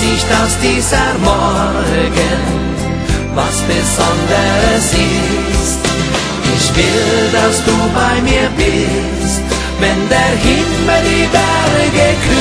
nicht, dass dieser Morgen was Besonderes ist. Ich will, dass du bei mir bist, wenn der Himmel die Berge